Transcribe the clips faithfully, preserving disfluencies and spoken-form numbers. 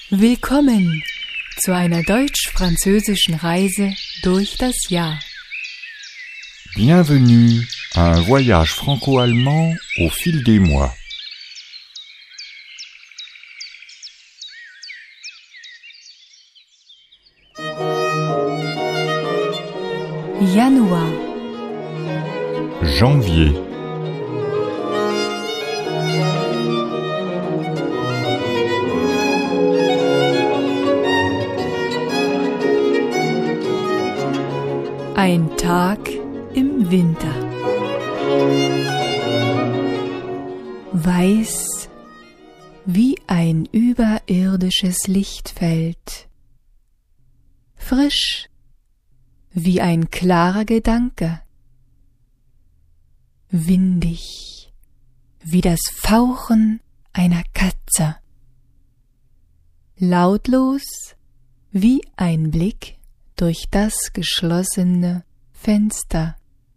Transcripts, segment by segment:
Willkommen zu einer deutsch-französischen Reise durch das Jahr. Bienvenue à un voyage franco-allemand au fil des mois. Januar, Janvier, ein Tag im Winter. Weiß wie ein überirdisches Lichtfeld. Frisch wie ein klarer Gedanke. Windig wie das Fauchen einer Katze. Lautlos wie ein Blick durch das geschlossene Fenster.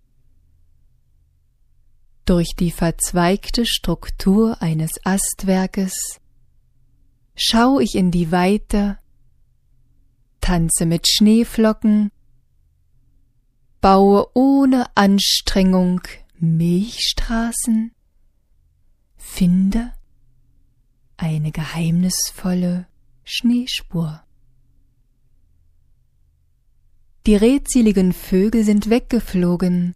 Durch die verzweigte Struktur eines Astwerkes schau ich in die Weite, tanze mit Schneeflocken, baue ohne Anstrengung Milchstraßen, finde eine geheimnisvolle Schneespur. Die redseligen Vögel sind weggeflogen,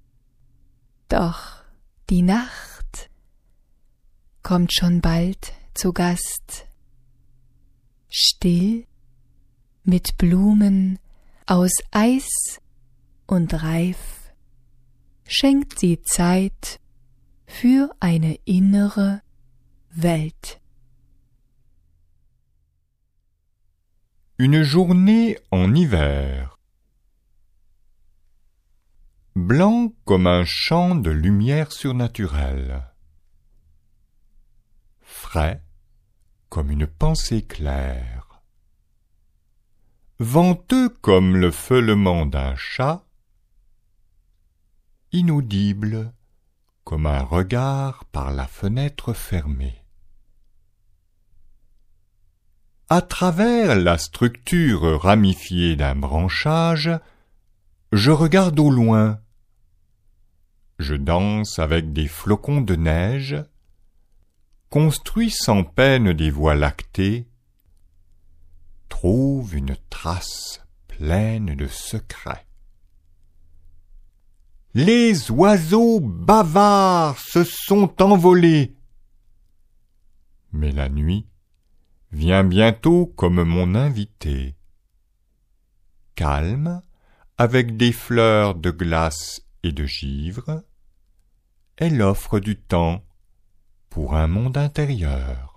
doch die Nacht kommt schon bald zu Gast. Still, mit Blumen aus Eis und Reif, schenkt sie Zeit für eine innere Welt. une journée en hiver. Blanc comme un champ de lumière surnaturelle. Frais comme une pensée claire. Venteux comme le feulement d'un chat. Inaudible comme un regard par la fenêtre fermée. À travers la structure ramifiée d'un branchage, je regarde au loin. Je danse avec des flocons de neige, construis sans peine des voies lactées, trouve une trace pleine de secrets. Les oiseaux bavards se sont envolés. Mais la nuit vient bientôt comme mon invité. Calme, avec des fleurs de glace et de givre, elle offre du temps pour un monde intérieur.